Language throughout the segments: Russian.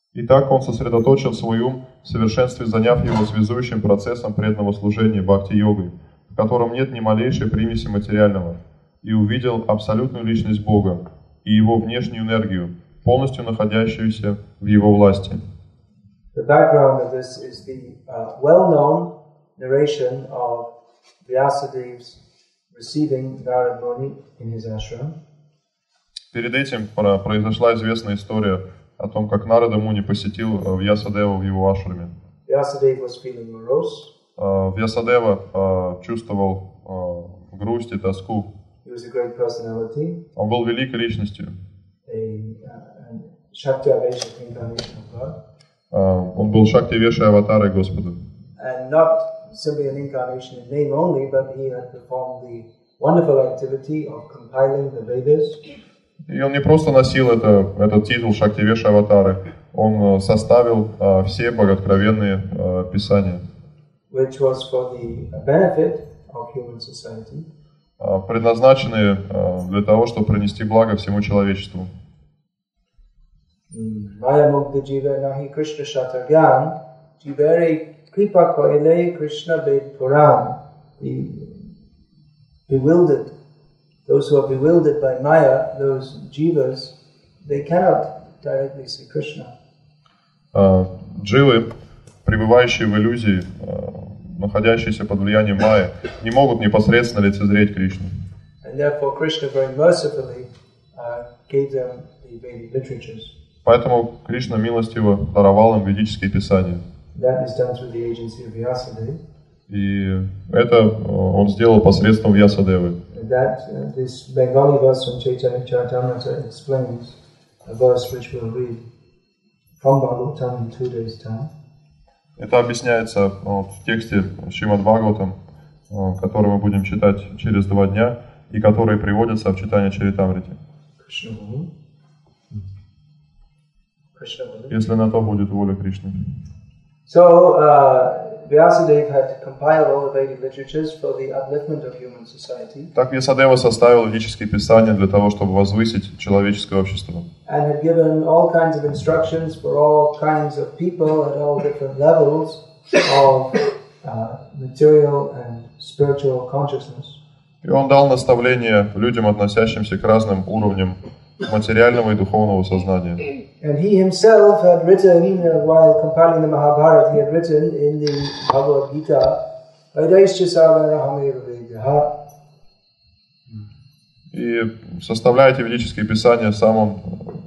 Итак, он сосредоточил свой ум в совершенстве, заняв его связующим процессом преданного служения бхакти-йогой, в котором нет ни малейшей примеси материального, и увидел абсолютную личность Бога и его внешнюю энергию, полностью находящуюся в его власти. The background of this is the well-known narration of Vyasadev's receiving Narad Muni in his ashram. Перед этим произошла известная история о том, как Нарада Муни посетил Вьясадева в его ашраме. Vyasadeva was feeling morose. Вьясадева чувствовал грусть и тоску. He was a great personality. Он был великой личностью. A Shaktavesha incarnation of God. Он был Шактивешей аватарой Господа. And not simply an incarnation in name only, but he had performed the wonderful activity of compiling the Vedas. И он не просто носил этот титул Шактивеши аватары, он составил все богооткровенные писания, Which was for the benefit of human society. предназначенные для того, чтобы принести благо всему человечеству. Maya mukta jiva nahi Krishna shatagyan jivere kripa koile Krishna ved puran. The bewildered, those who are bewildered by Maya, those jivas, they cannot directly see Krishna. Дживы, пребывающие в иллюзии, находящиеся под влиянием Майи, не могут непосредственно лицезреть Кришну. And therefore Krishna very mercifully gave them the Vedic literatures. Поэтому Кришна милостиво даровал им ведические писания. That is done through the agency of Vyasadeva. И это он сделал посредством Вьясадевы. That this Bengali verse from Chaitanya Charitamrita explains a verse which we'll read from Bhagavatam in 2 days' time. Это объясняется в тексте Шримад Бхагаватам, который мы будем читать через 2 дня, и который приводится в читании Чаритамрити. Если на то будет воля Кришны. So, Vyasadeva had compiled all the Vedic literatures for the upliftment of human society. Так Вьясадева составил ведические писания для того, чтобы возвысить человеческое общество. And had given all kinds of instructions for all kinds of people at all different levels of material and spiritual consciousness. И он дал наставления людям, относящимся к разным уровням материального и духовного сознания. And he himself had written, while compiling the Mahabharata, he had written in the Bhagavad Gita, Vaidaischya Savara Hameva Vedaha. И составляя эти ведические писания, сам он...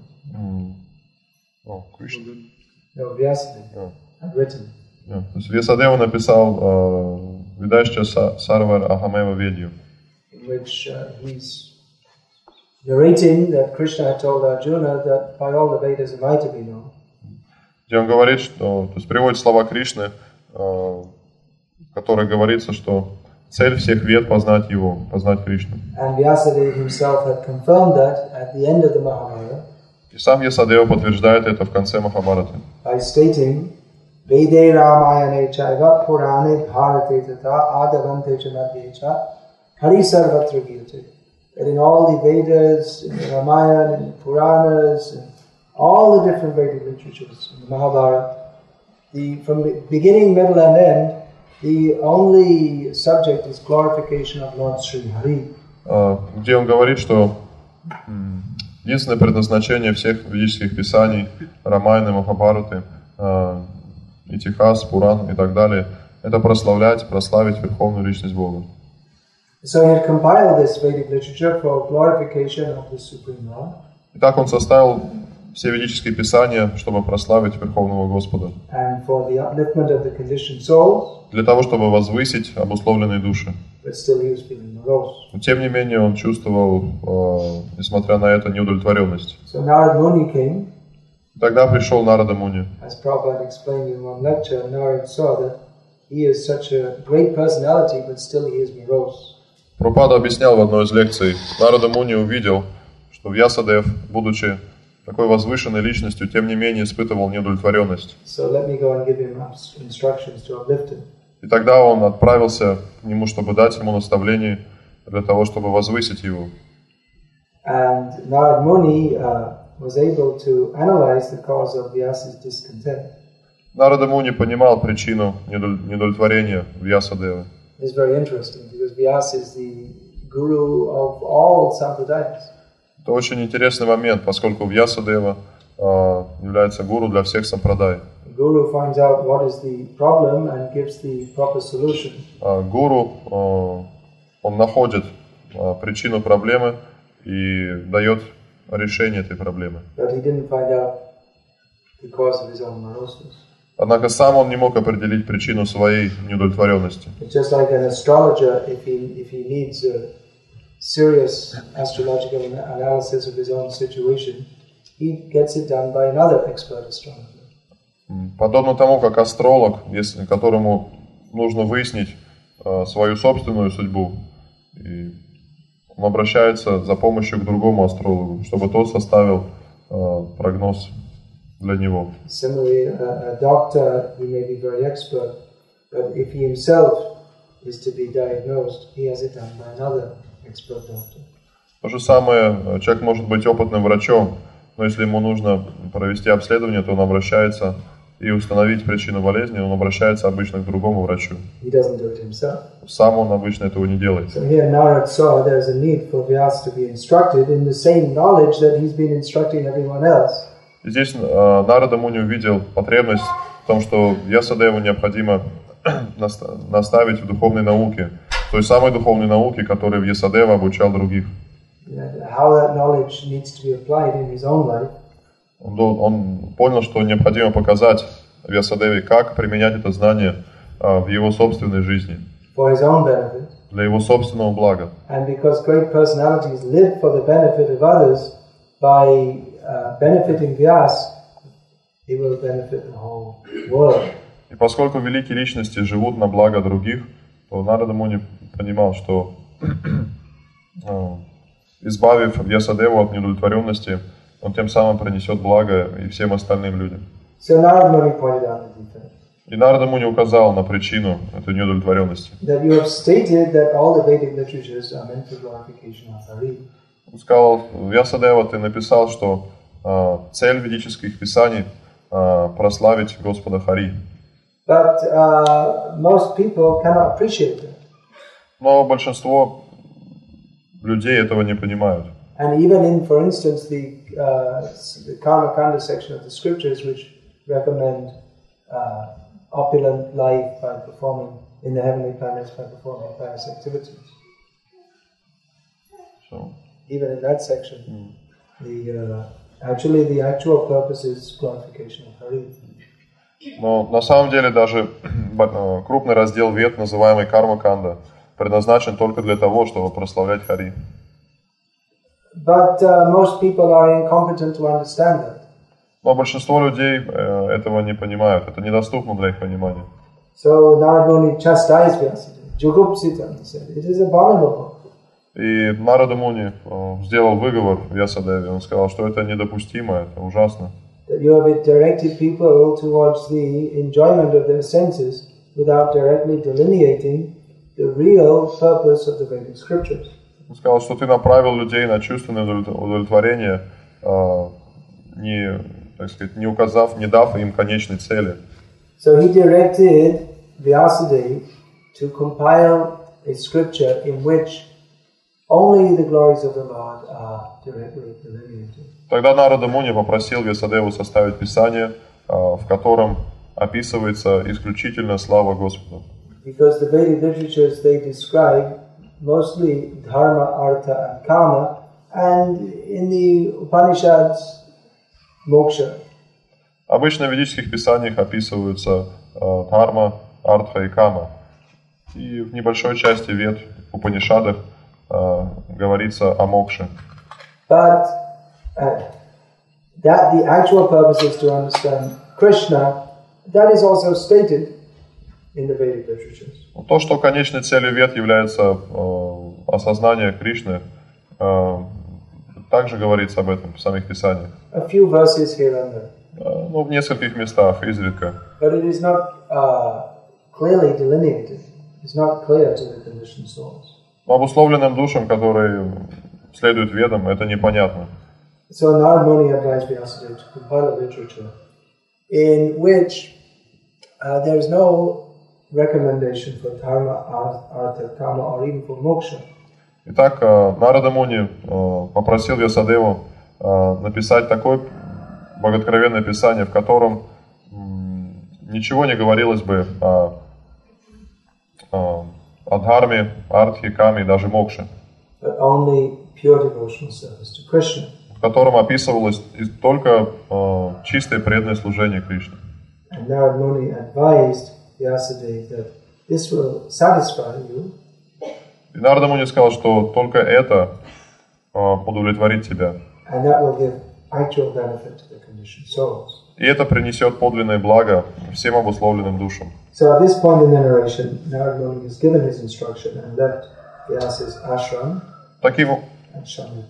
No, Vyasadeva had written. То есть Вьясадева написал Ведаишча Сарвар Ахамева Ведью, in which he's narrating that Krishna had told Arjuna that by all the Vedas am I to be known. Где он говорит, что, то есть приводит слова Кришны, в которых говорится, что цель всех вед познать его, познать Кришну. And Vyasadeva himself had confirmed that at the end of the Mahabharata. И сам Вьясадева подтверждает это в конце Махабхараты. By stating, Vede Ramayane Chaiva Purane Bharate Tata Adavante Chanadye Cha Hari Sarvatra Giyate. That in all the Vedas, in the Ramayana, in the Puranas, and all the different Vedic literatures, in the Mahabharata, from the beginning, middle and end, the only subject is glorification of Lord Sri Hari. Где он говорит, что единственное предназначение всех ведических писаний, Рамаяны, Махабхараты, Итихас, Пуран и так далее, это прославить Верховную Личность Бога. So he had compiled this Vedic literature for glorification of the Supreme Lord. Итак, он составил все ведические писания, чтобы прославить Верховного Господа. And for the upliftment of the conditioned souls. Для того, чтобы возвысить обусловленные души. But still he was feeling morose. Но тем не менее, он чувствовал, несмотря на это, неудовлетворенность. So Narad Muni came. Тогда пришел Нарада Муни. As Prabhupada explained in one lecture, Narad saw that he is such a great personality, but still he is morose. Прабхупада объяснял в одной из лекций, Нарада Муни увидел, что Вьясадев, будучи такой возвышенной личностью, тем не менее испытывал неудовлетворенность. So let me go and give him instructions to uplift him. И тогда он отправился к нему, чтобы дать ему наставление для того, чтобы возвысить его. And Narad Muni was able to analyze the cause of Vyasa's discontent. Нарада Муни понимал причину недовлетворения Вьясадевы. It's very interesting because Vyasa is the guru of all sampradayas. Это очень интересный момент, поскольку Вьясадева является гуру для всех сампрадай. The guru finds out what is the problem and gives the proper solution. Гуру, он находит причину проблемы и дает решение этой проблемы. But he didn't find out the cause of his own moroseness. Однако сам он не мог определить причину своей неудовлетворенности. It's just like an astrologer, if he needs a serious astrological analysis of his own situation, he gets it done by another expert astrologer. Подобно тому, как астролог, которому нужно выяснить свою собственную судьбу, и он обращается за помощью к другому астрологу, чтобы тот составил прогноз для него. Similarly, a doctor, he may be very expert, but if he himself is to be diagnosed, he has it done by another expert doctor. То же самое, человек может быть опытным врачом, но если ему нужно провести обследование, то он обращается и установить причину болезни, он обращается обычно к другому врачу. He doesn't do it himself. Сам он обычно этого не делает. So here Narad saw there's a need for Vyasa to be instructed in the same knowledge that he's been instructing everyone else. Здесь Нарада Муни увидел потребность в том, что Вьясадеву необходимо наставить в духовной науке, той самой духовной науке, которой Вьясадева обучал других. How that knowledge needs to be applied in his own life. Он понял, что необходимо показать Вьясадеве, как применять это знание в его собственной жизни, For his own benefit. для его собственного блага. And because great personalities live for the benefit of others, by benefiting Vyas, he will benefit the whole world. И поскольку великие личности живут на благо других, то Нарада Муни понимал, что избавив Вьясадеву от неудовлетворенности, он тем самым принесет благо и всем остальным людям. So Narada Muni pointed out the defect. И Нарада Муни указал на причину этой неудовлетворенности. That you have stated that all the Vedic literatures are meant for glorification of Hari. Он сказал, Вьясадева, ты написал, что цель ведических писаний прославить Господа Хари. But most people cannot appreciate that. Но большинство людей этого не понимают. And even in, for instance, the Karma Kanda section of the scriptures, which recommend opulent life by performing in the heavenly planets by performing pious activities. So. Even in that section, the actual purpose is glorification of Hari. Но на самом деле даже крупный раздел Вед, называемый Карма-канда, предназначен только для того, чтобы прославлять Хари. But most people are incompetent to understand that. Но большинство людей этого не понимают, это недоступно для их понимания. So Narada Muni chastised Vyasadeva. Jugupsita, he said, it is abominable. И Нарада Муни сделал выговор Вьясадеве, он сказал, что это недопустимо, это ужасно. That you have directed people towards the enjoyment of their senses without directly delineating the real purpose of the Vedic scriptures. Он сказал, что ты направил людей на чувственное удовлетворение, не указав, не дав им конечной цели. So he directed Vyasadeva to compile a scripture in which only the glories of the Lord are directly delineated. Тогда Нарада Муни попросил Вьясадеву составить писание, в котором описывается исключительно слава Господа. Because the Vedic literatures, they describe mostly dharma, artha and kama, and in the Upanishads, moksha. Обычно в ведических писаниях описываются дхарма, артха и кама. И в небольшой части Вед, в Упанишадах, говорится о мокше. But that the actual purpose is to understand Krishna, that is also stated in the Vedic literatures. То, что конечной целью Вед является осознание Кришны, также говорится об этом в самих писаниях. A few verses here and there. В нескольких местах, изредка. But it is not clearly delineated. It's not clear to the conditioned souls. Но обусловленным душам, которые следуют Ведам, это непонятно. So Narad Muni advised Vyasadeva to compile a literature in which there is no recommendation for dharma, artha, kama, or even for moksha. Итак, Нарада Муни попросил Вьясадеву написать такое богооткровенное писание, в котором ничего не говорилось бы о дхарме, артхе, каме и даже мокше, But only pure devotional service to Krishna. В котором описывалось только чистое преданное служение Кришне. And Narad Muni advised Vyasadeva that this will satisfy you. И Нарада Муни сказал, что только это удовлетворит тебя. And that will give actual benefit to the conditioned souls. И это принесет подлинное благо всем обусловленным душам. So at this point in the narration, Narad Muni has given his instruction and left Vyasa's ashram and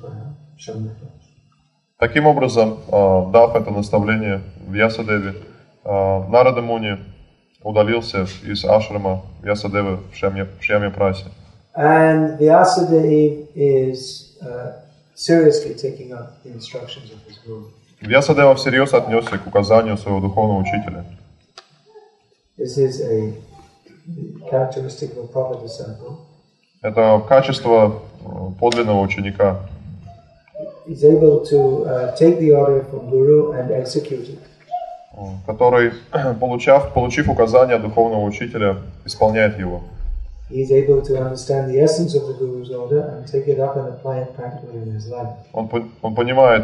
Таким образом, дав это наставление Вьясадеве, Нарада Муни удалился из ашрама Вьясадевы в Шьямья-Прасе. And Vyasadeva is seriously taking up the instructions of his guru. Вьясадева всерьез отнесся к указанию своего духовного учителя. This is a characteristic of a proper disciple. Это качество подлинного ученика. He's able to take the order from guru and execute it. Который, получив указание от духовного учителя, исполняет его. He is able to understand the essence of the guru's order and take it up and apply it practically in his life. Он понимает,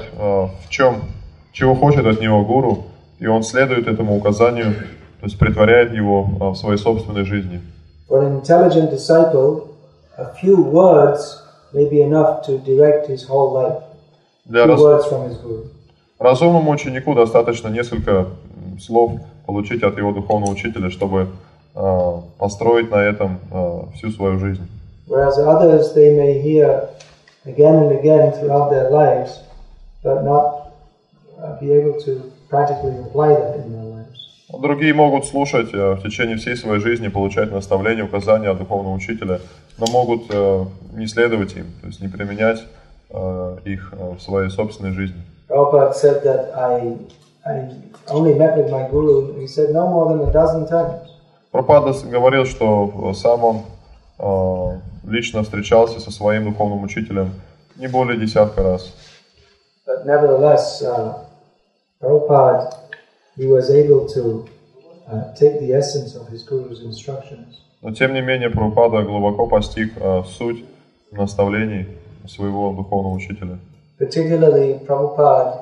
чего хочет от него гуру, и он следует этому указанию, то есть претворяет его в своей собственной жизни. For an intelligent disciple, a few words may be enough to direct his whole life. Few words from his guru. Разумному ученику достаточно несколько слов получить от его духовного учителя, чтобы построить на этом всю свою жизнь. Whereas others, they may hear again and again throughout their lives, but not be able to practically apply that in their lives. Другие могут слушать в течение всей своей жизни, получать наставления, указания от духовного учителя, но могут не следовать им, то есть не применять их в своей собственной жизни. Prabhupada said that I only met with my guru, he said, no more than a dozen times. Прабхупада говорил, что сам он лично встречался со своим духовным учителем не более десятка раз. But nevertheless, Prabhupada, he was able to take the essence of his guru's instructions. Но тем не менее Прабхупада глубоко постиг суть наставлений своего духовного учителя. Particularly, Prabhupada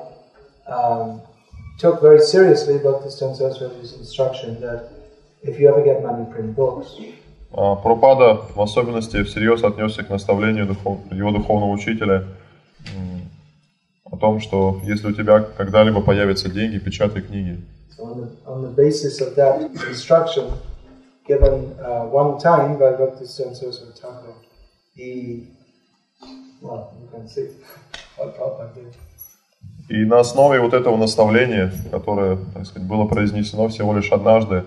took very seriously Bhaktisiddhanta Saraswati's instruction that if you ever get money, print books. Прабхупада в особенности всерьез отнесся к наставлению его духовного учителя о том, что если у тебя когда-либо появятся деньги, печатай книги. So on the basis of that instruction given one time by Bhaktisiddhanta Saraswati Thakur, you can see what Prabhupada did. И на основе вот этого наставления, которое, так сказать, было произнесено всего лишь однажды,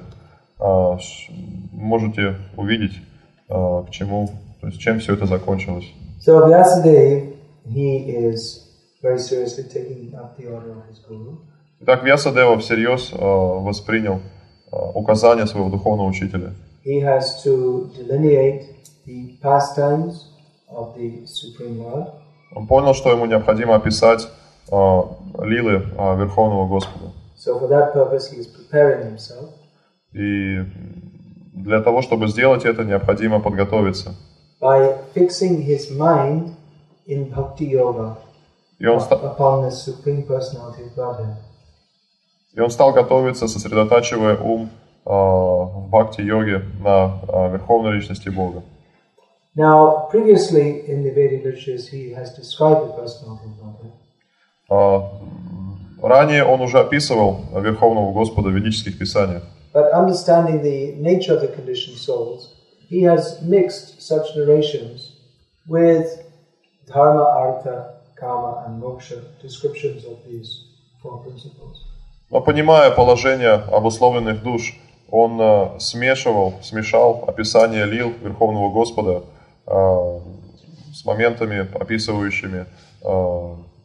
можете увидеть, к чему, то есть чем все это закончилось. So Vyasadeva, he is very seriously taking up the order of his guru. Итак, Вьясадева всерьез воспринял указания своего духовного учителя. He has to delineate the pastimes of the Supreme Lord. Он понял, что ему необходимо описать лилы Верховного Господа. So for that purpose he is preparing himself. И для того, чтобы сделать это, необходимо подготовиться. By fixing his mind in bhakti yoga upon the Supreme Personality of Godhead. И он стал готовиться, сосредотачивая ум в бхакти-йоге на Верховной Личности Бога. Now, previously in the Vedic literatures he has described the Personality of Godhead. Ранее он уже описывал Верховного Господа в ведических писаниях. But understanding the nature of the conditioned souls, he has mixed such narrations with dharma, artha, kama and moksha, descriptions of these four principles. Но понимая положение обусловленных душ, он смешал описание лил Верховного Господа с моментами, описывающими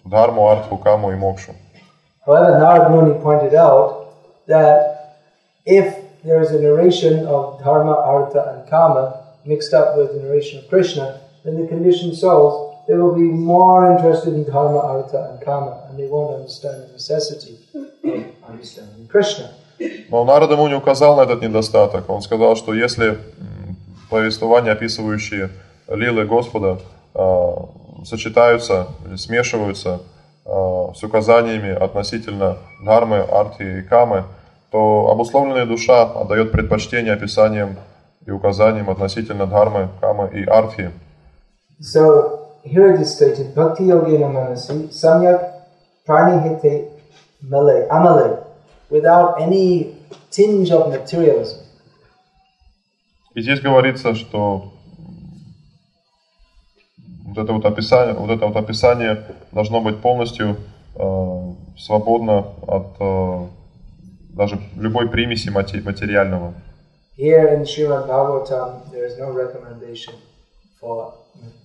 дхарму, артху, каму и мокшу. However, Narad Muni pointed out that if there is a narration of dharma, artha and kama mixed up with the narration of Krishna, then the conditioned souls, they will be more interested in dharma, artha and kama, and they won't understand the necessity of understanding Krishna. Но Нарада Муни указал на этот недостаток. Он сказал, что если повествования, описывающие лилы Господа, сочетаются или смешиваются с указаниями относительно дхармы, арти и камы, то обусловленная душа отдает предпочтение описаниям и указаниям относительно дхармы, камы и артхи. So here it is stated, Bhakti Yogena Manasi Samyak Pranihite Male Amale, without any tinge of materialism. И здесь говорится, что вот это вот описание должно быть полностью свободно от даже любой примеси материального. Here in Srimad Bhagavatam, there is no recommendation for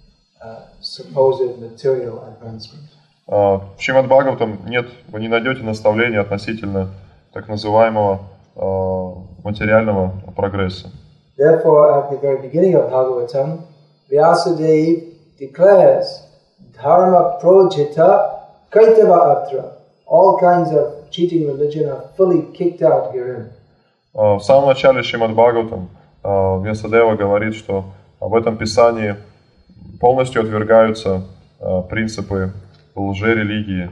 supposed material advancement. В Шримад Бхагаватам вы не найдете наставления относительно так называемого материального прогресса. Therefore, at the very beginning of Bhagavatam, Vyasadeva declares dharma projita kaitava atra. All kinds of cheating religion are fully kicked out herein. В самом начале Шримад Бхагаватам Вьясадева говорит, что в этом писании полностью отвергаются принципы лжерелигии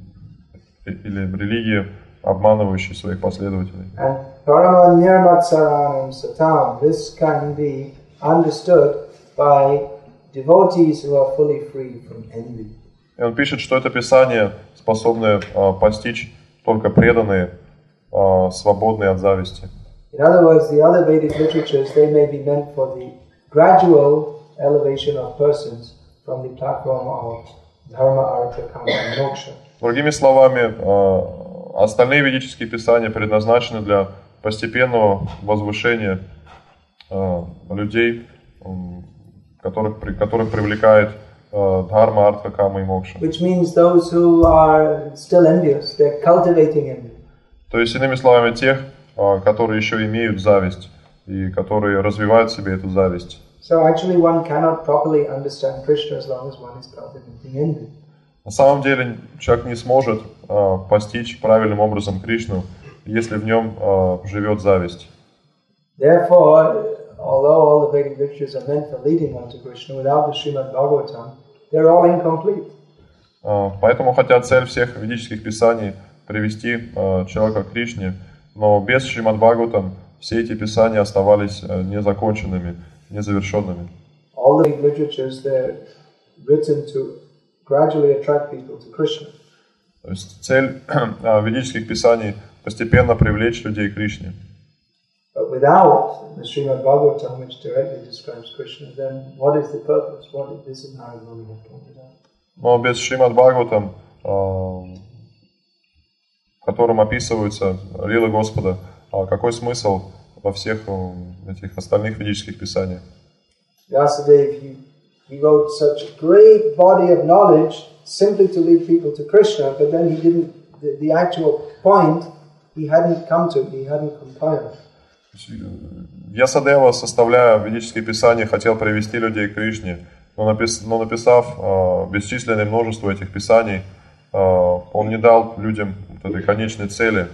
или религии, обманывающей своих последователей. And parama nirmatsaranam satam, this can be understood by devotees who are fully free from envy. И он пишет, что это писание способны постичь только преданные, свободные от зависти. In other words, the other Vedic literatures, they may be meant for the gradual elevation of persons from the platform of dharma, artha, kama, and moksha. Другими словами, остальные ведические писания предназначены для постепенного возвышения людей, которых привлекает дхарма, артха, кама и мокша. Which means those who are still envious, they're cultivating envy. То есть, иными словами, тех, которые еще имеют зависть и которые развивают в себе эту зависть. So actually one cannot properly understand Krishna as long as one is cultivating envy. На самом деле человек не сможет постичь правильным образом Кришну, если в нем живет зависть. Therefore, although all the Vedic literatures are meant for leading one to Krishna, without the Srimad Bhagavatam, they're all incomplete. Поэтому, хотя цель всех ведических писаний привести человека к Кришне, но без Шримад Бхагаватам все эти писания оставались незаконченными, незавершенными. All the literatures, they're written to gradually attract people to Krishna. То есть цель ведических писаний постепенно привлечь людей к Кришне. But without the Srimad Bhagavatam, which directly describes Krishna, then what is the purpose? What is this in Narad Muni have pointed out? Но без Шримад Бхагаватам, в котором описываются лилы Господа, какой смысл во всех этих остальных ведических писаниях? Vyasadeva, he wrote such a great body of knowledge simply to lead people to Krishna, but then he didn't, the actual point he hadn't come to, he hadn't compiled. Вьясадева, составляя ведические писания, хотел привести людей к Кришне, но написав бесчисленное множество этих писаний, он не дал людям этой конечной цели.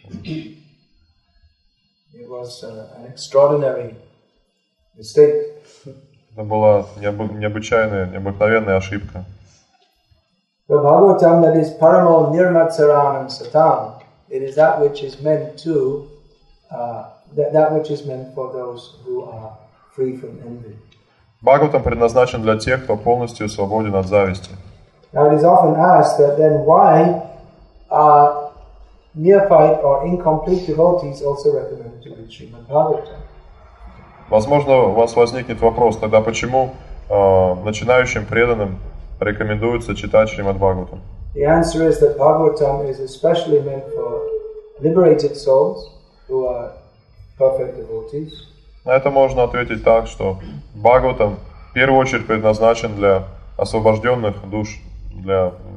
It was an extraordinary mistake. Это была необыкновенная ошибка. The Bhagavatam, that is paramo nirmatsaranam satam, it is that which is meant to, that which is meant for those who are free from envy. Бхагаватам предназначен для тех, кто полностью свободен от зависти. Now it is often asked that then why are neophyte or incomplete devotees also recommended to read Srimad Bhagavatam? Возможно, у вас возникнет вопрос, тогда почему начинающим преданным рекомендуется читать Шримад Бхагаватам? The answer is that Bhagavatam is especially meant for liberated souls who are perfect devotees. На это можно ответить так, что Бхагаватам в первую очередь предназначен для освобожденных душ, для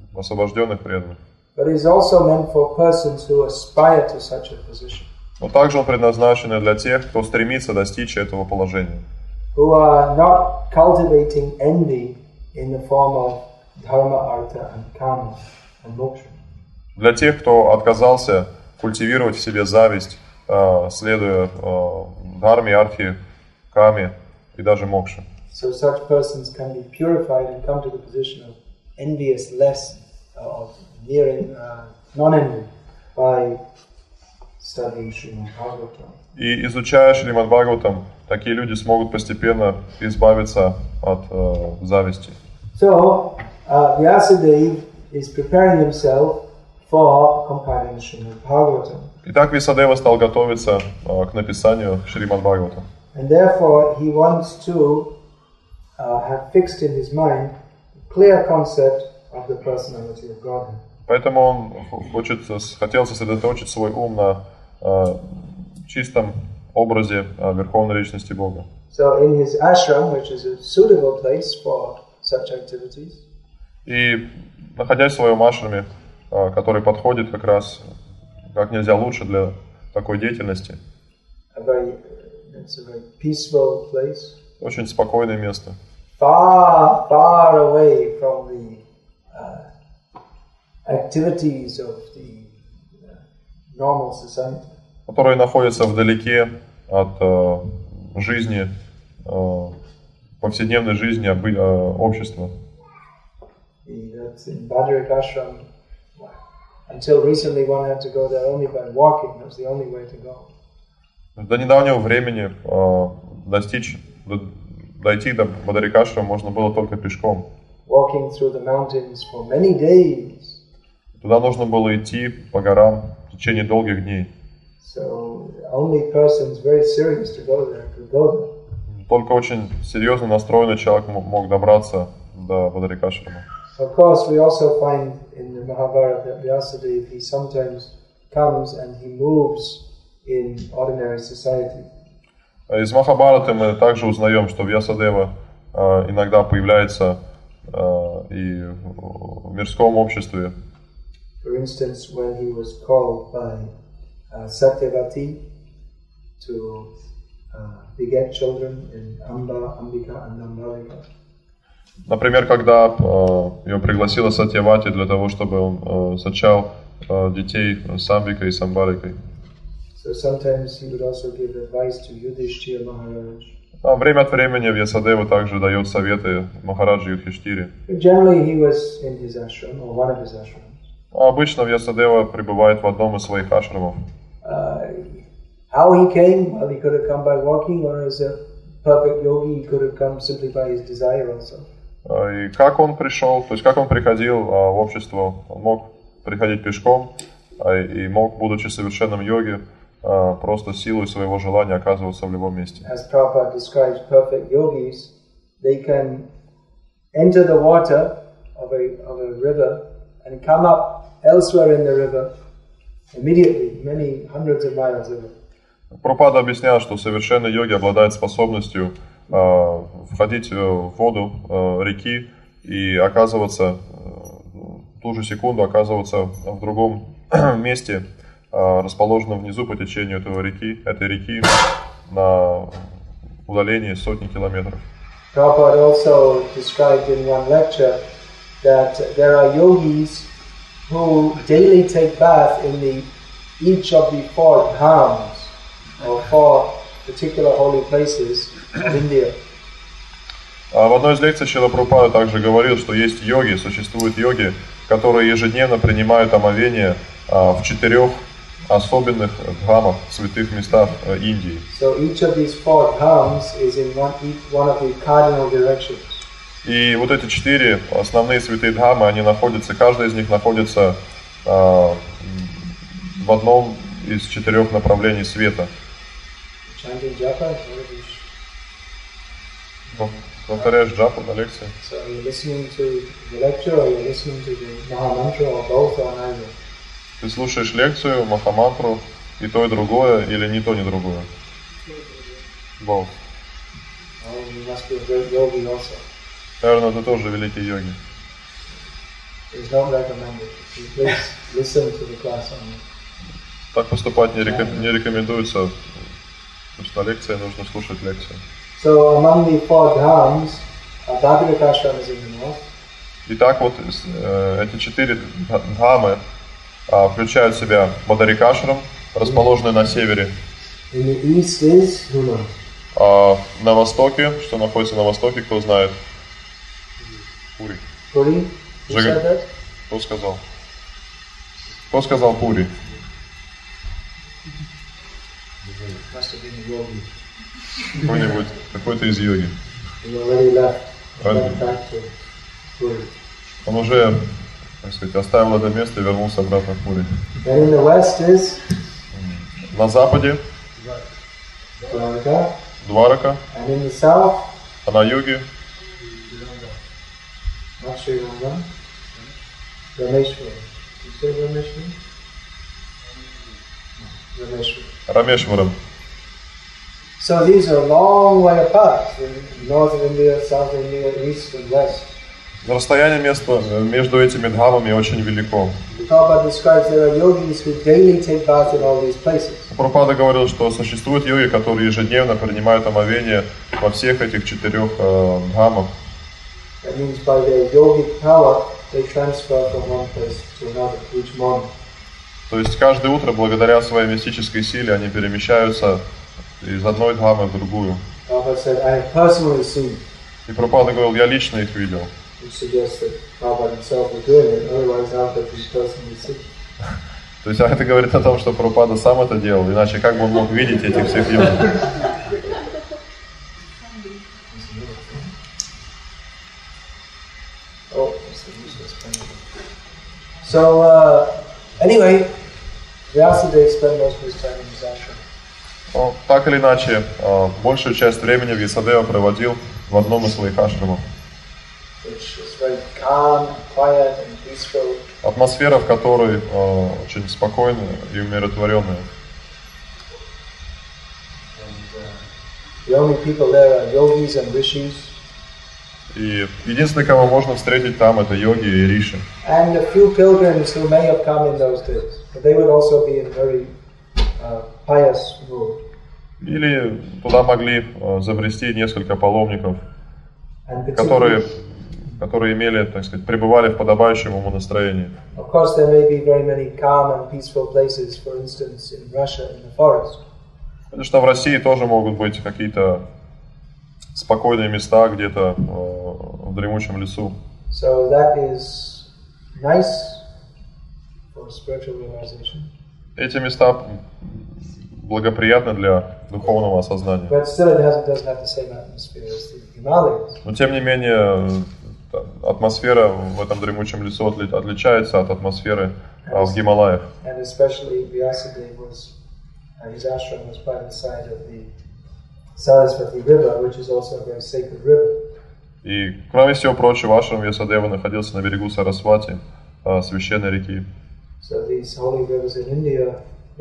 освобожденных преданных. But it is also meant for persons who aspire to such a position. Но также он предназначен и для тех, кто стремится достичь этого положения. Who are not cultivating envy in the form of dharma, artha and kama and moksha. Для тех, кто отказался культивировать в себе зависть, следуя дхарме, артхе, каме и даже мокше. So such persons can be purified and come to the position of envious-less, of near non-envy by studying Srimad Bhagavatam. И изучая Шримад Бхагаватам, такие люди смогут постепенно избавиться от зависти. So, Vyasadeva is preparing himself for compiling Srimad Bhagavatam. Итак, Вьясадева стал готовиться к написанию Шримад Бхагавата. And therefore, he wants to have fixed in his mind a clear concept of the personality of Godhead. Поэтому он хотел сосредоточить свой ум на чистом образе Верховной Личности Бога. So in his ashram, which is a suitable place for such activities, и находясь в своем ашраме, который подходит как раз как нельзя лучше для такой деятельности, it's a very peaceful place, очень спокойное место, far, far away from the activities of the normal society. который находится вдалеке от жизни, повседневной жизни общества. That's in Bhadrak Ashram. Until recently, one had to go there only by walking. That was the only way to go. До недавнего времени дойти до Бадарикашрама можно было только пешком. Walking through the mountains for many days. Туда нужно было идти по горам в течение долгих дней. So only persons very serious to go there could go there. Только очень серьезно настроенный человек мог добраться до Бадарикашрама. Of course, we also find in the Mahabharata that Vyasadeva, he sometimes comes and he moves in ordinary society. Из Махабхараты мы также узнаем, что Вьясадева иногда появляется и в мирском обществе. For instance, when he was called by Satyavati to beget children in Amba, Ambika and Ambalika. Например, когда ее пригласила Сатьявати для того, чтобы он зачал детей с Амбикой и с Амбаликой. So sometimes he would also give advice to Yudhishthira Maharaj. Время от времени Вьясадева также дает советы Махараджи Юдхиштире. Generally he was in his ashram or one of his ashrams. Обычно Вьясадева пребывает в одном из своих ашрамов. How he came? Well, he could have come by walking, or as a perfect yogi, he could have come simply by his desire also. И как он пришел, то есть как он приходил в общество, он мог приходить пешком и мог, будучи совершенным йоги, просто силой своего желания оказываться в любом месте. As Prabhupada describes perfect yogis, they can enter the water of a river and come up elsewhere in the river immediately, many hundreds of miles away. Прабхупада объяснял, что совершенный йоги обладает способностью входить в воду реки и оказываться, в ту же секунду оказываться в другом месте, расположенном внизу по течению этой реки на удалении сотни километров. Prabhupada also described in one lecture that there are yogis who daily take bath in each of the 4 dhams or 4 particular holy places of India. В одной из лекций Шрила Прабхупада также говорил, что есть йоги, существуют йоги, которые ежедневно принимают омовение в 4 особенных дхамах, святых местах Индии. So each of these 4 dhams is in one of the cardinal directions. И вот эти 4 основные святые дхамы, они находятся, каждая из них находится в одном из 4 направлений света. Chanting japa, Повторяешь джапу на лекции. So you're listening to the lecture, or you're listening to the Mahamantra, or both, or neither. Ты слушаешь лекцию, махамантру, и то, и другое, или ни то, ни другое? Both. Oh, you must be a great yogi also. Наверное, ты тоже великий йоги. is not recommended. You please listen to the class only. Так поступать не рекомендуется, потому что лекция нужно слушать лекцию. So among the 4 dhams, Bhagirath Ashram is in the north. Итак, вот эти 4 дхамы включают в себя Бадарикашрам, расположенный на севере. In the east is Human. На востоке, что находится на востоке, кто знает? Пури. Puri? Who said that? Кто сказал? Кто сказал Пури? Must have been a yogi. Какой-нибудь, какой-то из йоги. He already left back to Puri. Он уже, так сказать, оставил это место и вернулся обратно в Пури. And in the west is На западе Dwarka. Дварака, And in the south, а на юге not Sri Rangam, Rameshwar. You say Rameshwar? Rameshwar. Рамешварам. So these are a long way apart, in northern India, south India, east and west. Расстояние между этими дхамами очень велико. Prabhupada describes there are yogis who daily take bath in all these places. Прабхупада говорил, что существуют йоги, которые ежедневно принимают омовение во всех этих 4 дхамах. That means by their yogic power, they transfer from one place to another each morning. То есть каждое утро, благодаря своей мистической силе, они перемещаются из одной дхамы в другую. Prabhupada said, I have personally seen. И Прабхупада говорил, я лично их видел. Which suggests that Prabhupada himself was doing it, otherwise how could he personally see? То есть это говорит о том, что Прабхупада сам это делал, иначе как бы он мог видеть этих всех йогов? So, anyway, Vyasadeva spent most of his time in his ashram. Но, так или иначе, большую часть времени Вьясадева проводил в одном из своих ашрамов. Which is very calm, quiet and peaceful. Атмосфера, в которой очень спокойная и умиротворенная. The only people there are yogis and rishis. И единственное, кого можно встретить там, это йоги и риши. And a few pilgrims who may have come in those days, but they would also be in very pious mood. Или туда могли забрести несколько паломников, которые имели, так сказать, пребывали в подобающем ему настроении. Of course, there may be very many calm and peaceful places, for instance, in Russia, in the forest. Конечно, в России тоже могут быть какие-то спокойные места где-то в дремучем лесу. So that is nice for spiritual realization. Эти места благоприятны для духовного осознания. But still, it doesn't have the same atmosphere as the Himalayas. Но тем не менее, атмосфера в этом дремучем лесу отличается от атмосферы в Гималаях. And especially Vyasadeva his ashram was by the side of the Saraswati River, which is also a very sacred river. И, кроме всего прочего, ашрам Вьясадева находился на берегу Сарасвати, священной реки. So these holy rivers in India,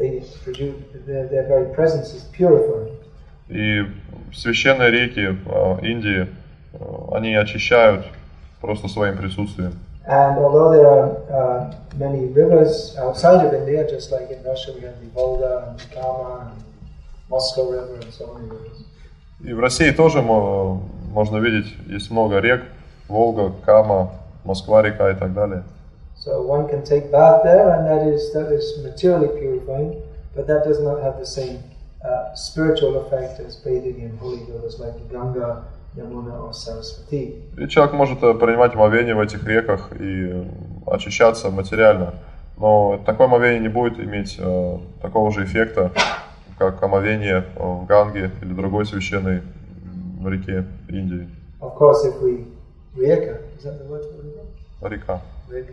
their very presence is purifying. И священные реки Индии, они очищают просто своим присутствием. And although there are many rivers outside of India, just like in Russia we have the Volga and the Kama and Moscow River and so many rivers. И в России тоже можно видеть, есть много рек, Волга, Кама, Москва река и так далее. So one can take bath there, and that is materially purifying, but that does not have the same spiritual effect as bathing in holy rivers like Ganga, Yamuna or Saraswati. И человек может принимать омовение в этих реках и очищаться материально, но такое омовение не будет иметь такого же эффекта, как омовение в Ганге или другой священной реке Индии. Of course, if we Reka, is that the word for river? Река. Reka.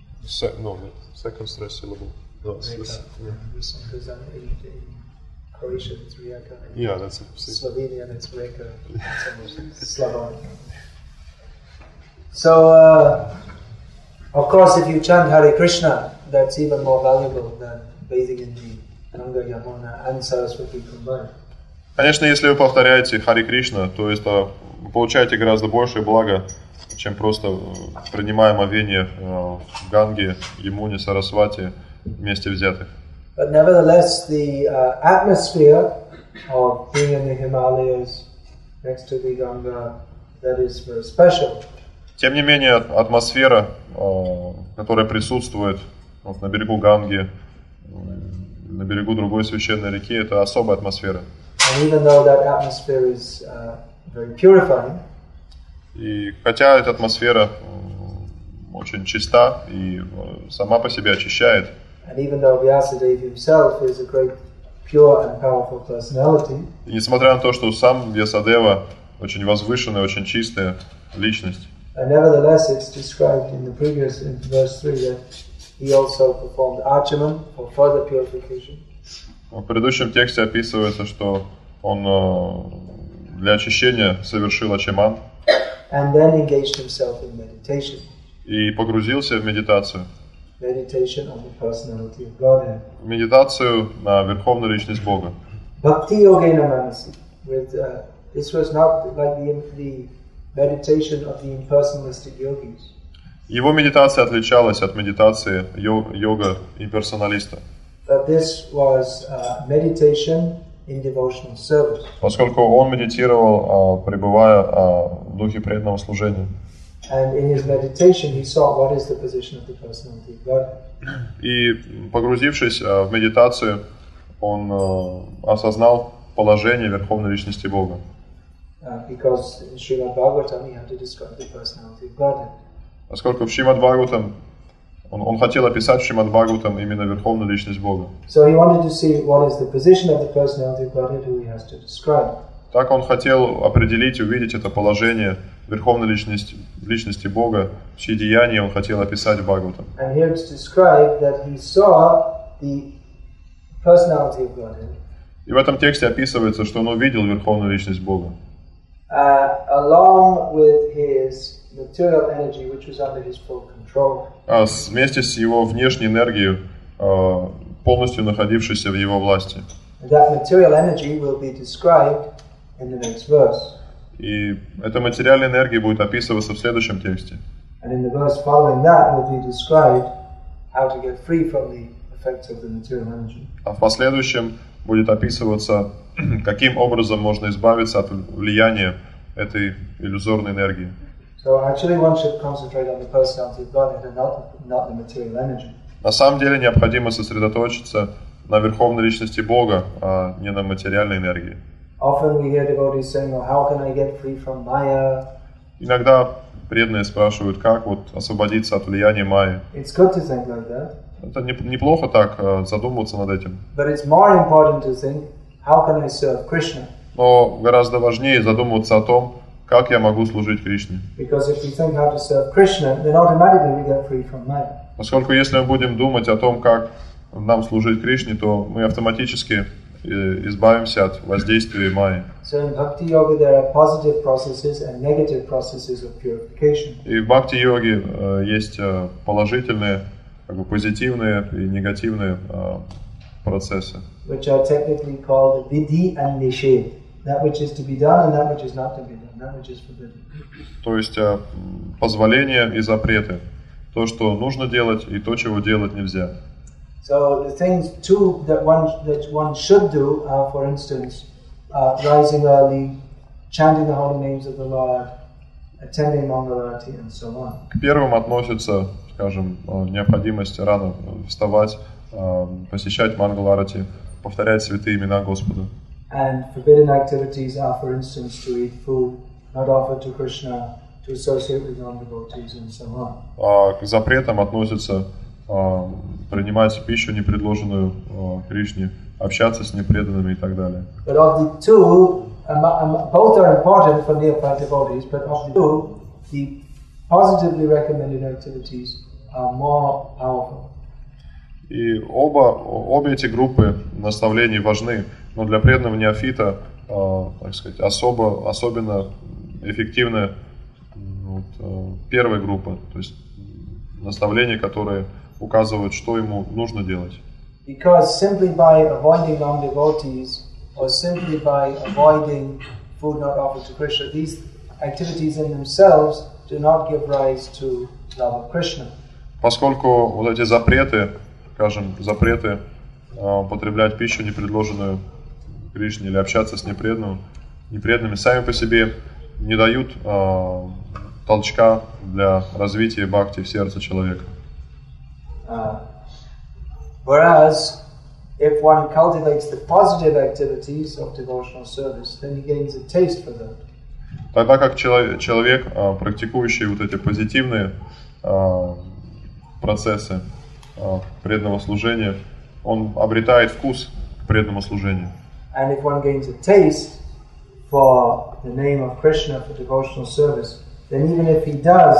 Second stress syllable. Because in Croatian it's Rijeka. Yeah, that's it. Slovenian it's Reka. Slavonic. So, of course, if you chant Hare Krishna, that's even more valuable than bathing in the Ganga, Yamuna and Saraswati combined. Конечно, если вы повторяете Харе Кришна, то это вы получаете гораздо большее благо, чем просто принимая омовение в Ганге, Ямуне, Сарасвати вместе взятых. But nevertheless, the atmosphere of being in the Himalayas next to the Ganga, that is very special. Тем не менее, атмосфера, которая присутствует вот, на берегу Ганги, на берегу другой священной реки, это особая атмосфера. And even though that atmosphere is very purifying, и хотя эта атмосфера очень чиста и сама по себе очищает, and even though Vyasadeva himself is a great pure and powerful personality, и несмотря на то, что сам Вьясадева очень возвышенная, очень чистая личность, and nevertheless it's described in the previous, in verse 3, that he also performed Achaman for further purification. В предыдущем тексте описывается, что он для очищения совершил ачаман and then engaged himself in meditation. И погрузился в медитацию. Meditation on the personality of Godhead. Медитацию на Верховную Личность Бога. Bhakti Yogena Manasi. This was not like the meditation of the impersonalistic yogis. Его медитация отличалась от медитации йога имперсоналиста. But this was meditation in devotional service. Поскольку он медитировал, пребывая в духе преданного служения. And in his meditation he saw what is the position of the personality of God. И погрузившись в медитацию, он осознал положение Верховной Личности Бога. Because in Srimad Bhagavatam he had to describe the personality of God. Поскольку в Шримад Бхагаватам он хотел описать в Шримад Бхагаватам именно Верховную Личность Бога. So he wanted to see what is the position of the personality of Godhead who he has to describe. Так он хотел определить и увидеть это положение Верховной Личности Бога, чьи деяния он хотел описать в Бхагаватам. And here it's described that he saw the personality of Godhead. И в этом тексте описывается, что он увидел Верховную Личность Бога. Along with his material energy, which was under his full control. Вместе с его внешней энергией, полностью находившейся в его власти. And that material energy will be described in the next verse. И эта материальная энергия будет описываться в следующем тексте. And in the verse following that will be described how to get free from the effects of the material energy. А в последующем будет описываться, каким образом можно избавиться от влияния этой иллюзорной энергии. So actually one should concentrate on the personality of God and not the material energy. На самом деле необходимо сосредоточиться на Верховной Личности Бога, а не на материальной энергии. Often we hear devotees saying, "Oh, how can I get free from Maya?" Иногда преданные спрашивают, как вот освободиться от влияния майи. It's good to think like that. Это неплохо так задумываться над этим. But it's more important to think, how can I serve Krishna? Но гораздо важнее задумываться о том, как я могу служить Кришне. Because if we think how to serve Krishna, then automatically we get free from Maya. Поскольку если мы будем думать о том, как нам служить Кришне, то мы автоматически избавимся от воздействия майи. So in Bhakti Yoga there are positive processes and negative processes of purification. И в Бхакти-йоге есть положительные, позитивные и негативные процессы. Which are technically called vidhi and nishedh. That which is to be done and that which is not to be done. That which is forbidden. То есть позволения и запреты. То, что нужно делать, и то, чего делать нельзя. So the things too that one should do are, for instance, rising early, chanting the holy names of the Lord, attending Mangalarati, and so on. К первым относится, скажем, необходимость рано вставать, посещать Мангаларати, повторять святые имена Господа. And forbidden activities are, for instance, to eat food not offered to Krishna, to associate with non-devotees, and so on. К запретам относится принимать пищу, не предложенную Кришне, общаться с непреданными и так далее. But of the two, both are important for neophyte devotees, but of the two, the positively recommended activities are more powerful. И обе эти группы наставлений важны, но для преданного неофита, так сказать, особенно эффективна первая группа, то есть наставления, которые указывают, что ему нужно делать. Because simply by avoiding non-devotees or simply by avoiding food not offered to Krishna, these activities in themselves do not give rise to love of Krishna. Поскольку вот эти запреты, скажем, запреты употреблять пищу, не предложенную Кришне, или общаться с непреданными, сами по себе не дают толчка для развития бхакти в сердце человека. Whereas, if one cultivates the positive activities of devotional service, then he gains a taste for that. Тогда как человек, практикующий вот эти позитивные процессы преданного служения, он обретает вкус к преданному служению. And if one gains a taste for the name of Krishna for devotional service, then even if he does,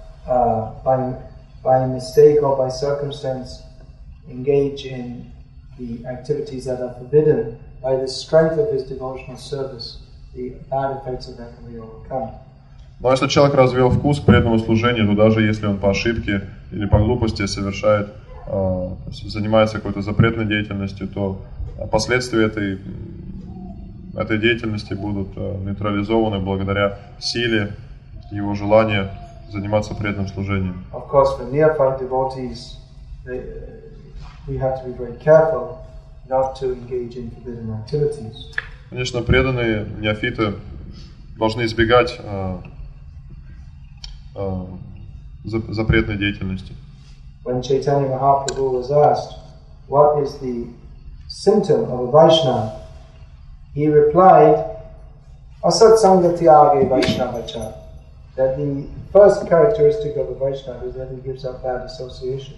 by mistake or by circumstance, engage in the activities that are forbidden, by the strength of his devotional service, the bad effects of that can be overcome. Но если человек развил вкус к преданному служению, то даже если он по ошибке или по глупости совершает, занимается какой-то запретной деятельностью, то последствия этой деятельности будут нейтрализованы благодаря силе его желания заниматься преданным служением. Of course, for neophyte devotees, we have to be very careful not to engage in forbidden activities. Конечно, преданные неофиты должны избегать запретной деятельности. When Chaitanya Mahaprabhu was asked, what is the symptom of a Vaishnava, he replied, Asat Sangatyage Vaishnavacha, that the first characteristic of a Vaishnava is that he gives up bad association.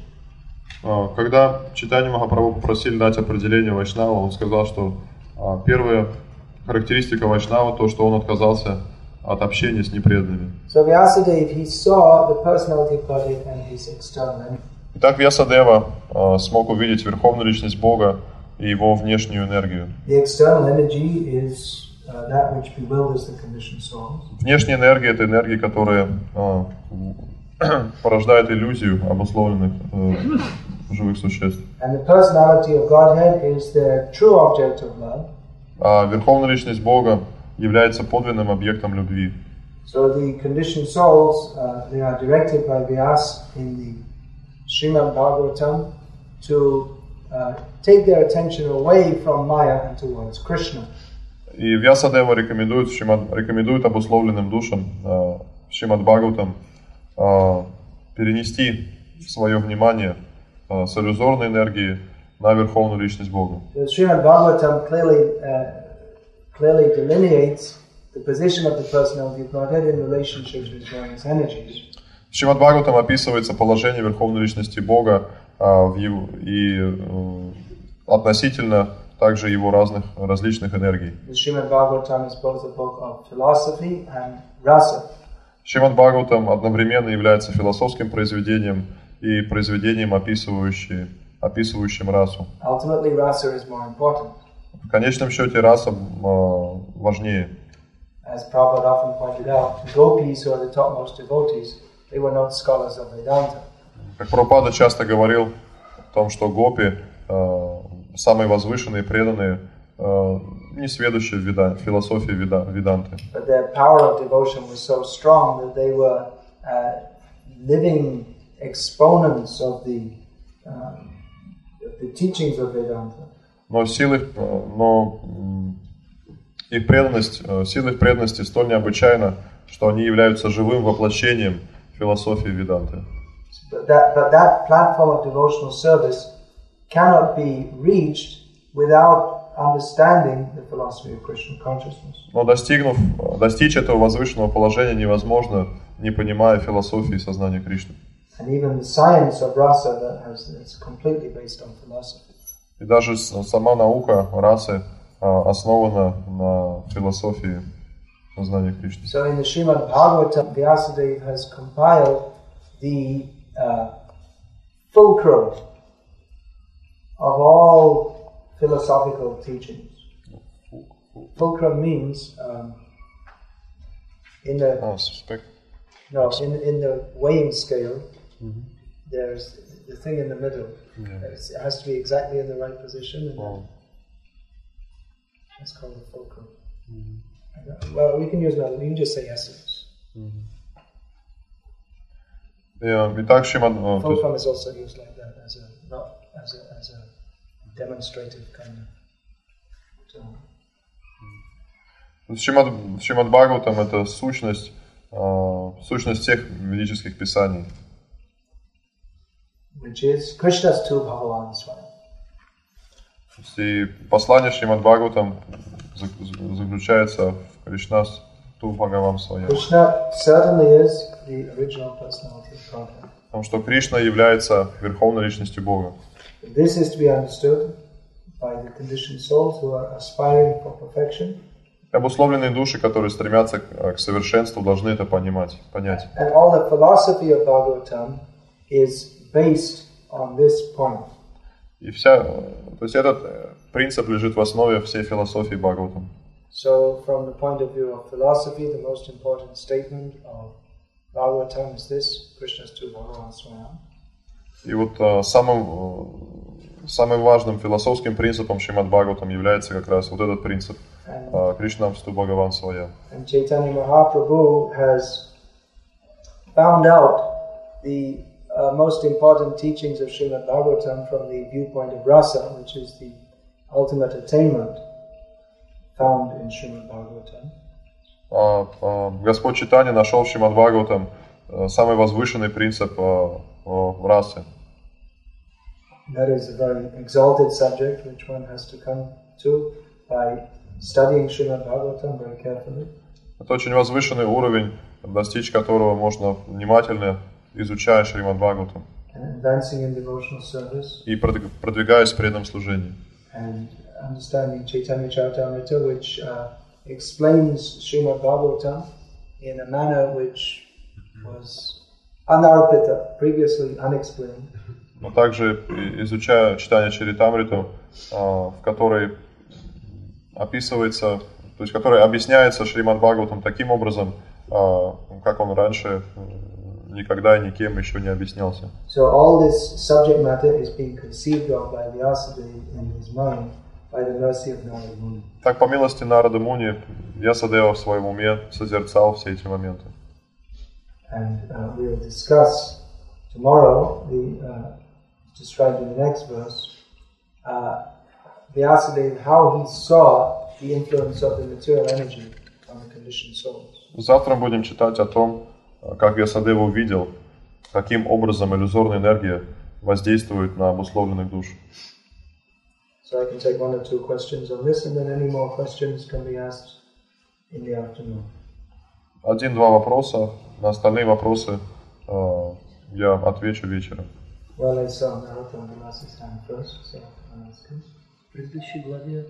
Когда Чайтанья Махапрабху попросили дать определение Вайшнава, он сказал, что первая характеристика Вайшнава то, что он отказался от общения с непреданными. So Vyasadeva, he saw the personality of Godhead and his external energy. Итак, Вьясадева смог увидеть верховную личность Бога и его внешнюю энергию. The external energy is that which bewilders the conditioned souls. Внешняя энергия – это энергия, которая порождает иллюзию обусловленных живых существ. And the personality of Godhead is the true object of love. А верховная личность Бога является подлинным объектом любви. So the conditioned souls, they are directed by Vyas in the Srimad Bhagavatam to take their attention away from Maya and towards Krishna. И Вьясадева рекомендует обусловленным душам Шримад Бхагаватам перенести свое внимание с иллюзорной энергии на верховную личность Бога. Srimad Bhagavatam clearly delineates the position of the personality of Godhead in relationship with various energies. В Шримад Бхагаватам описывается положение верховной личности Бога и относительно также его различных энергий. Srimad Bhagavatam is both a book of philosophy and rasa. Шримад Бхагаватам одновременно является философским произведением и произведением, описывающим расу. Ultimately, rasa is more important. В конечном счете раса важнее. As Prabhupada often pointed out, the gopis, who are the topmost devotees, they were not scholars of Vedanta. Как Прабхупада часто говорил о том, что гопи, самые возвышенные, преданные, не сведущие в философии Веданты. But their power of devotion was so strong that they were living exponents of the teachings of Vedanta. Но сила их преданности столь необычайна, что они являются живым воплощением философии Веданты. But that platform of devotional service cannot be reached without understanding the philosophy of Krishna consciousness. Но достичь этого возвышенного положения невозможно, не понимая философии сознания Кришны. And even the science of rasa that's completely based on philosophy. И даже сама наука расы основана на философии сознания Кришны. So in the Srimad Bhagavatam, Vyasadeva has compiled the fulcrum of all philosophical teachings. Fulcrum means in the weighing scale. Mm-hmm. There's the thing in the middle. Yeah. It has to be exactly in the right position, and that's called the fulcrum. Mm-hmm. Well, we can use another. You can just say essence. Mm-hmm. И так Шримад... Fulcrum is also used like that as a demonstrative kind of term. Шримад Бхагаватам это сущность всех ведических писаний. Which is Krishna's to Bhagavan Swami. И послание Шримад Бхагаватам заключается в Кришнас ту Бхагавам Своям. Krishna certainly is the original personality of Godhead. Потому что Кришна является верховной личностью Бога. This is to be understood by the conditioned souls who are aspiring for perfection. Обусловленные души, которые стремятся к совершенству, должны это понять. And all the philosophy of Bhagavatam is based on this point. И то есть этот принцип лежит в основе всей философии Бхагаватам. So, from the point of view of philosophy, the most important statement of Bhagavatam is this: Krishna's to Bhagavan Swayam. И вот самым важным философским принципом Шримад Бхагаватам является как раз вот этот принцип Кришнамсту Бхагаван Своя. And Chaitanya Mahaprabhu has found out the most important teachings of Srimad Bhagavatam from the viewpoint of rasa, which is the ultimate attainment found in Srimad Bhagavatam. Господь Чайтанья нашел в Шримад Бхагаватам самый возвышенный принцип расы. That is a very exalted subject which one has to come to by studying Srimad Bhagavatam very carefully. Это очень возвышенный уровень, достичь которого можно внимательно изучая Шримад Бхагаватам и продвигаясь в преданном служении. And understanding Chaitanya Charitamrita, which explains Srimad Bhagavatam in a manner which was anarpita, previously unexplained. Но также изучая читание Чаритамриту, в которой описывается, то есть который объясняется Шримад Бхагаватам таким образом, как он раньше никогда и никем еще не объяснялся. So all this subject matter is being conceived of by Vyasadeva in his mind by the mercy of Narada Muni. Так, по милости Нарады Муни, Вьясадева в своем уме созерцал все эти моменты. And we'll discuss tomorrow, described in the next verse, Vyasadeva, how he saw the influence of the material energy on the conditioned souls. Завтра будем читать о том, как Вьясадева увидел, каким образом иллюзорная энергия воздействует на обусловленных душ. So I can take one or two questions on this, and then any more questions can be asked in the afternoon. 1-2 вопроса, на остальные вопросы я отвечу вечером. Well, I saw Narottam Vilas's hand first, so I'll ask him. В предыдущей главе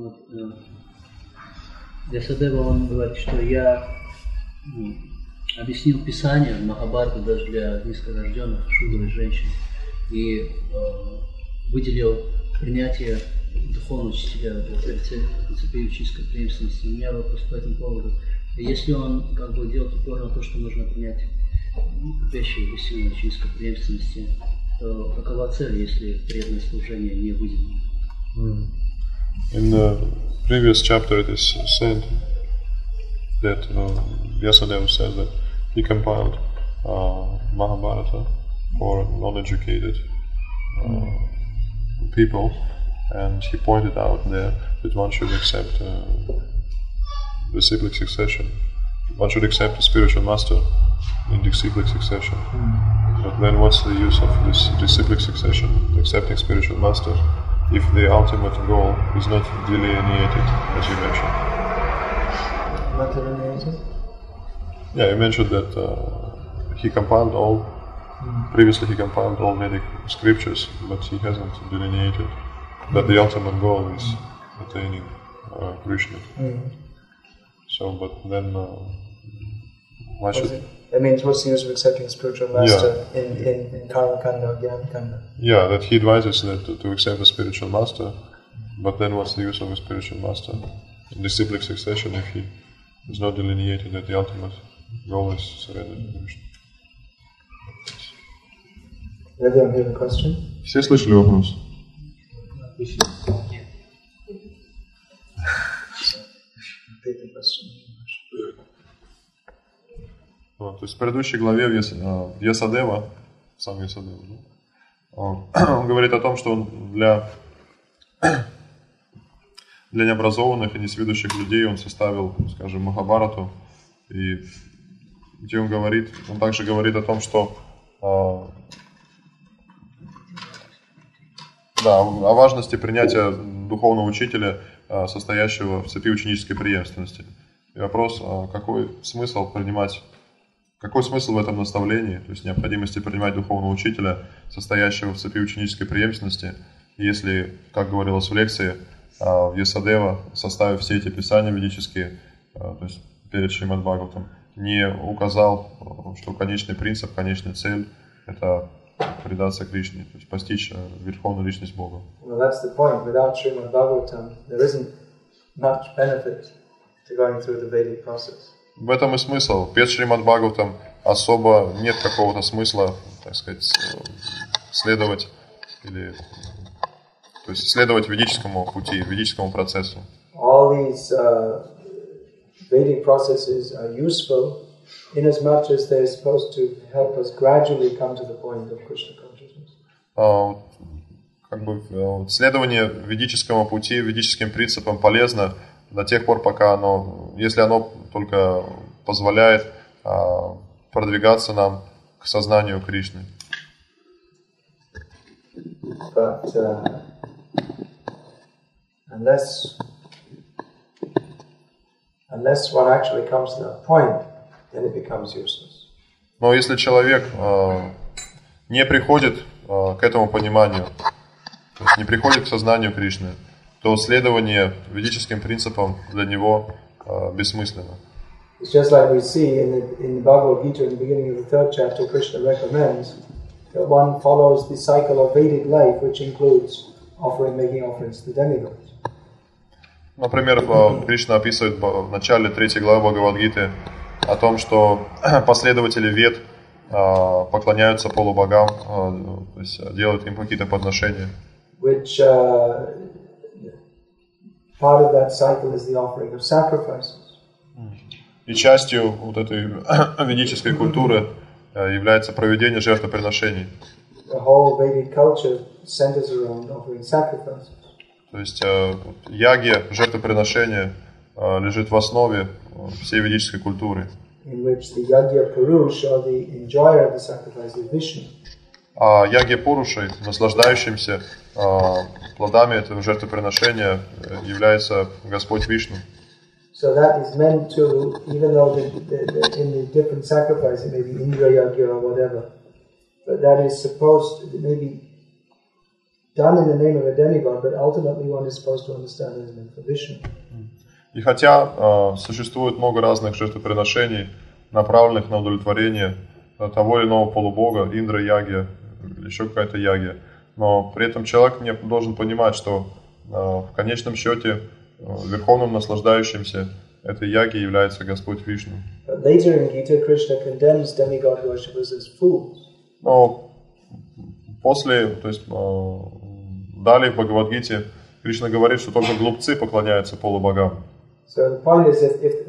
Вьясадева, он говорит, что я объяснил Писание, Махабхарата даже для низкорожденных, шудры, женщин, и выделил принятие духовного учителя принципе учительской преемственности. У меня вопрос по этому поводу. Если он как бы делает упор на то, что нужно принять вещи истинной учительской преемственности, то какова цель, если преданное служение не выделено? In the previous chapter it is said that Vyasadeva said that he compiled Mahabharata for non-educated people, and he pointed out there that one should accept disciplic succession. One should accept a spiritual master in disciplic succession. But then what's the use of this disciplic succession, accepting spiritual master, if the ultimate goal is not delineated, as you mentioned? Not delineated? Yeah, you mentioned that he compiled all, previously he compiled all Vedic scriptures, but he hasn't delineated that the ultimate goal is attaining Krishna. So, but then why should... That means what's the use of accepting spiritual master in Karma Kanda or Jnana Kanda? Yeah, that he advises that to accept a spiritual master, but then what's the use of a spiritual master in disciplic succession if he is not delineated that the ultimate goal is surrender to Krishna? Everyone hear the question? Все слышали вопрос? Repeat the question. То есть в предыдущей главе Вьясадева, сам Вьясадева, он говорит о том, что для необразованных и несведущих людей он составил, скажем, Махабхарату, и где он также говорит о том, что о важности принятия духовного учителя, состоящего в цепи ученической преемственности. И вопрос, какой смысл в этом наставлении, то есть необходимости принимать духовного учителя, состоящего в цепи ученической преемственности, если, как говорилось в лекции, Вьясадева, составив все эти писания ведические, то есть перед Шримад Бхагаватам, не указал, что конечный принцип, конечная цель – это предаться Кришне, то есть постичь верховную личность Бога. Well, that's the point. Without Srimad Bhagavatam, there isn't much benefit to going through the Vedic process. В этом и смысл. Без Шримад Бхагаватам особо нет какого-то смысла, так сказать, следовать ведическому пути, ведическому процессу. All these Vedic processes are useful in as much as they're supposed to help us gradually come to the point of Krishna consciousness. Следование ведическому пути, ведическим принципам полезно до тех пор, пока если оно только позволяет продвигаться нам к сознанию Кришны. But unless one actually comes to that point, then it becomes useless. Но если человек не приходит к этому пониманию, то есть не приходит к сознанию Кришны, то следование ведическим принципам для него бессмысленно. It's just like we see in the Bhagavad Gita in the beginning of the 3rd chapter, Krishna recommends that one follows the cycle of Vedic life, which includes making offerings to demigods. Например, Кришна описывает в начале 3 главы Бхагавад-гиты о том, что последователи Вед поклоняются полубогам, то есть делают им какие-то подношения. Which part of that cycle is the offering of sacrifices. И частью вот этой ведической культуры является проведение жертвоприношений. The whole Vedic culture centers around offering sacrifices. То есть яги, жертвоприношение лежит в основе всей ведической культуры. In which the Yagya Purush, or the enjoyer of the sacrifice, is Vishnu. А яги Пурушей, наслаждающимся плодами этого жертвоприношения, является Господь Вишну. So that is meant to, even though in the different sacrifices, it may be Indra Yagya or whatever, but that is supposed, it may be done in the name of a demigod, but ultimately one is supposed to understand it as meant for Vishnu. И хотя существует много разных жертвоприношений, направленных на удовлетворение того или иного полубога, Индра Яги, или еще какая-то яги, но при этом человек не должен понимать, что в конечном счете верховным наслаждающимся этой яги является Господь Вишну. Но после, то есть далее в Бхагавад-гите Кришна говорит, что только глупцы поклоняются полубогам. So the point is that if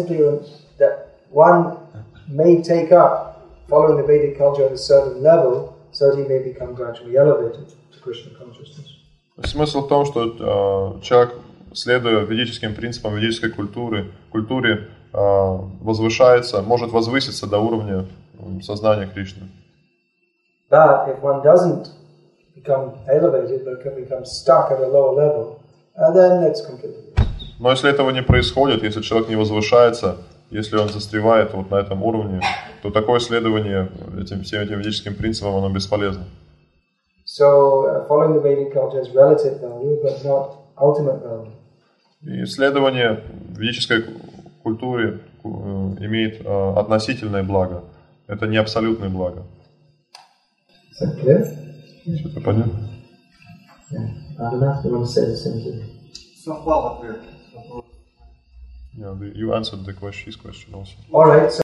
one may take up following the Vedic culture at a certain level, so that he may become gradually elevated to Krishna consciousness. Смысл в том, что человек, следуя ведическим принципам ведической культуре возвышается, может возвыситься до уровня сознания Кришны. But if one doesn't become elevated, but becomes stuck at a lower level, then that's completely useless. Но если этого не происходит, если человек не возвышается, если он застревает вот на этом уровне, то такое следование всем этим ведическим принципам, оно бесполезно. So, following the Vedic culture has relative value, but not ultimate value. И следование ведической культуре имеет относительное благо. Это не абсолютное благо. Что-то понятно? Yeah, you answered his question also. All right.